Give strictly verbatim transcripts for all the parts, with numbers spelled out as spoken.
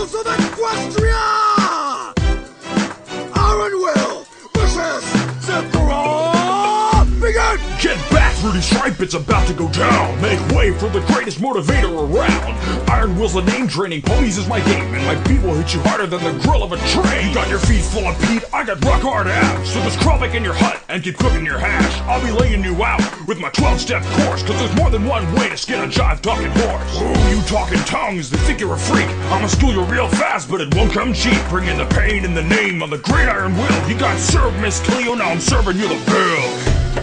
Battles of Equestria! Iron Will versus Sephiroth! Begin! Get back, Rudy Stripe, it's about to go down. Make way for the greatest motivator around. Iron Will's the name, training ponies is my game, and my beat will hit you harder than the grill of a train. You got your feet full of peat, I got rock hard abs. So just crawl back in your hut and keep cooking your hash. I'll be laying you out with my twelve-step course, cause there's more than one way to skin a jive talking horse. Oh, you talking tongues, they think you're a freak. I'ma school you real fast, but it won't come cheap. Bringing the pain in the name of the great Iron Will. You got served, Miss Cleo, now I'm serving you the bill.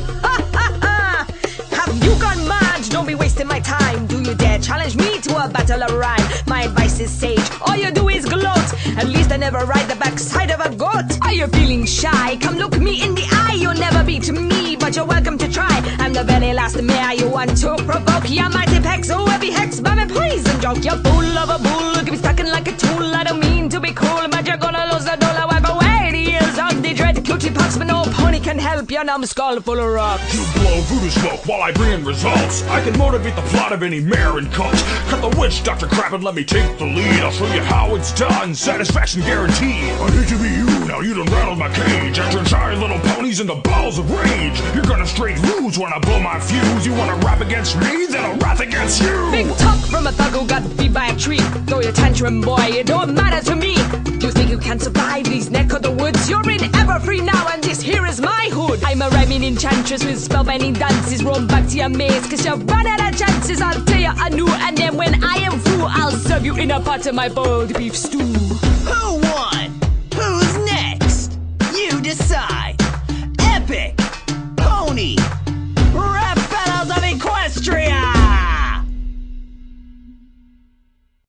You got mad, don't be wasting my time. Do you dare challenge me to a battle of rhyme? My advice is sage, all you do is gloat. At least I never ride the backside of a goat. Are you feeling shy? Come look me in the eye. You'll never beat me, but you're welcome to try. I'm the very last mare you want to provoke. Your mighty pecs, oh heavy hex by my poison joke. You're full of a bull, you can be stuck in like a tool. I don't mean to be cruel, but you're gonna lose the dollar. Wipe away the years of the dread cutie pox, but no pony can help your numbskull full of rocks. You blow voodoo smoke while I bring in results. I can motivate the plot of any mare and cult. Cut the witch, Doctor Crap, and let me take the lead. I'll show you how it's done, satisfaction guaranteed. I hate to be you, now you done rattled my cage. I turn shy little ponies into balls of rage. You're gonna straight lose when I blow my fuse. You wanna rap against me, then I'll wrath against you. Big talk from a thug who got beat by a tree. Throw your tantrum, boy, it don't matter to me. You think you can survive these neck of the woods? You're in Everfree now, and this here is my hood. I'm a rhyming enchantress with spellbinding dances. Roam back to your maze, cause you're running out of chances. I'll tell you anew, and then when I am through, I'll serve you in a pot of my boiled beef stew. Who won? Who's next? You decide.